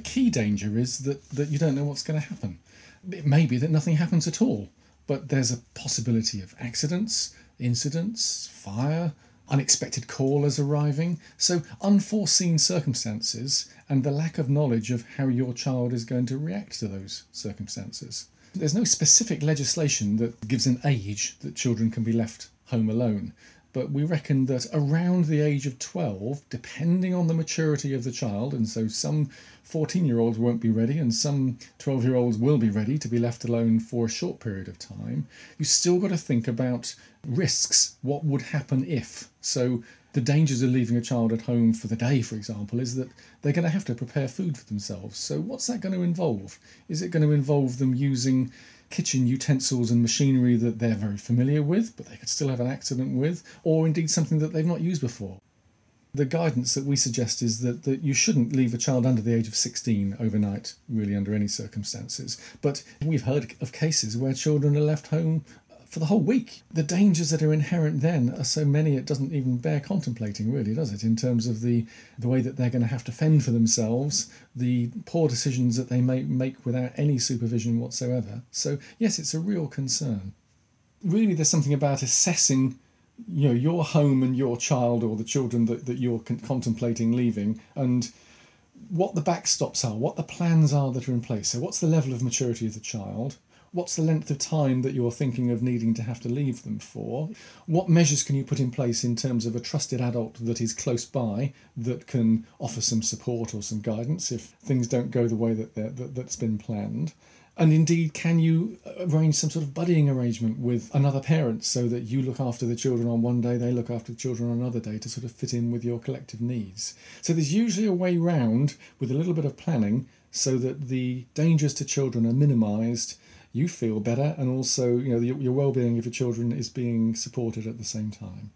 key danger is that you don't know what's going to happen. It may be that nothing happens at all, but there's a possibility of accidents, incidents, fire, unexpected callers arriving. So unforeseen circumstances and the lack of knowledge of how your child is going to react to those circumstances. There's no specific legislation that gives an age that children can be left home alone. But we reckon that around the age of 12, depending on the maturity of the child, and so some 14-year-olds won't be ready and some 12-year-olds will be ready to be left alone for a short period of time, you still got to think about risks. What would happen if? So the dangers of leaving a child at home for the day, for example, is that they're going to have to prepare food for themselves. So what's that going to involve? Is it going to involve them using kitchen utensils and machinery that they're very familiar with, but they could still have an accident with, or indeed something that they've not used before? The guidance that we suggest is that you shouldn't leave a child under the age of 16 overnight, really, under any circumstances. But we've heard of cases where children are left home for the whole week. The dangers that are inherent then are so many it doesn't even bear contemplating, really, does it, in terms of the way that they're going to have to fend for themselves, the poor decisions that they may make without any supervision whatsoever. So yes, it's a real concern. Really, there's something about assessing your home and your child, or the children that you're contemplating leaving, and what the backstops are, what the plans are that are in place. So what's the level of maturity of the child? What's the length of time that you're thinking of needing to have to leave them for? What measures can you put in place in terms of a trusted adult that is close by that can offer some support or some guidance if things don't go the way that's been planned? And indeed, can you arrange some sort of buddying arrangement with another parent so that you look after the children on one day, they look after the children on another day to sort of fit in with your collective needs? So there's usually a way round with a little bit of planning so that the dangers to children are minimised, you feel better, and also your well-being of your children is being supported at the same time.